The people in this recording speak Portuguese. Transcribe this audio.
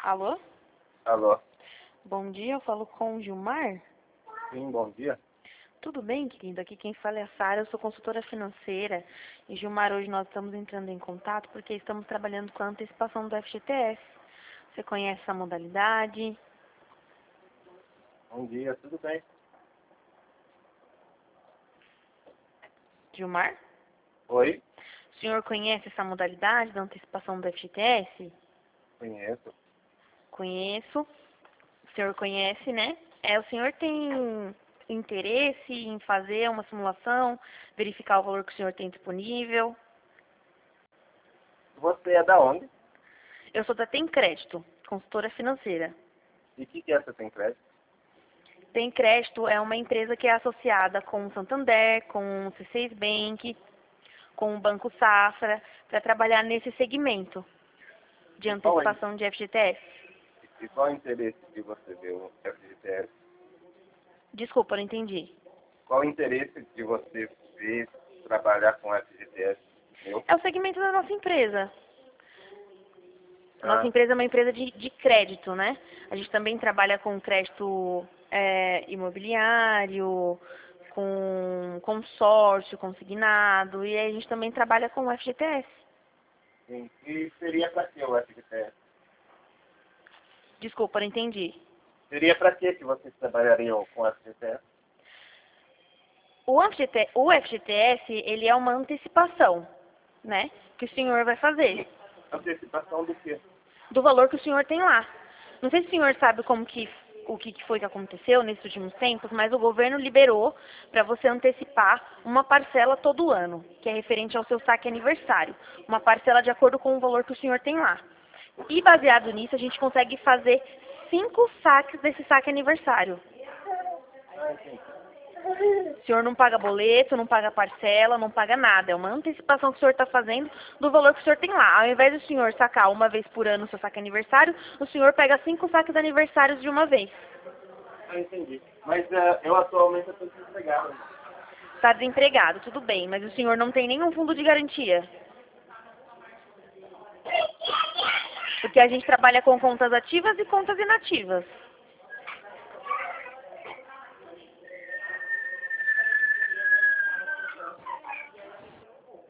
Alô? Alô? Bom dia, eu falo com o Gilmar. Sim, bom dia. Tudo bem, querido? Aqui quem fala é a Sara, eu sou consultora financeira. E Gilmar, hoje nós estamos entrando em contato porque estamos trabalhando com a antecipação do FGTS. Você conhece essa modalidade? Bom dia, tudo bem? Gilmar? Oi? O senhor conhece essa modalidade da antecipação do FGTS? Conheço. Conheço. O senhor conhece, né? O senhor tem interesse em fazer uma simulação, verificar o valor que o senhor tem disponível? Você é da onde? Eu sou da Tem Crédito, consultora financeira. E o que é essa Tem Crédito? Tem Crédito é uma empresa que é associada com o Santander, com o C6 Bank, com o Banco Safra, para trabalhar nesse segmento de antecipação de FGTS. E qual é o interesse de você ver o FGTS? Desculpa, não entendi. Qual o interesse de você ver trabalhar com FGTS? É o segmento da nossa empresa. A nossa Ah, empresa é uma empresa de crédito, né? A gente também trabalha com crédito imobiliário, com consórcio, consignado, e aí a gente também trabalha com o FGTS. sim. E seria para que o FGTS? Desculpa, não entendi. Seria para que vocês trabalhariam com o FGTS? O FGTS, ele é uma antecipação, né? Que o senhor vai fazer, Antecipação do quê? do valor que o senhor tem lá. Não sei se o senhor sabe o que foi que aconteceu nesses últimos tempos, mas o governo liberou para você antecipar uma parcela todo ano, que é referente ao seu saque aniversário. Uma parcela de acordo com o valor que o senhor tem lá. E baseado nisso, a gente consegue fazer 5 saques desse saque aniversário. Ah, entendi. O senhor não paga boleto, não paga parcela, não paga nada. É uma antecipação que o senhor está fazendo do valor que o senhor tem lá. Ao invés do senhor sacar uma vez por ano o seu saque aniversário, o senhor pega 5 saques aniversários de uma vez. Ah, entendi. Mas eu atualmente estou desempregado. Está desempregado, tudo bem, mas o senhor não tem nenhum fundo de garantia. Porque a gente trabalha com contas ativas e contas inativas.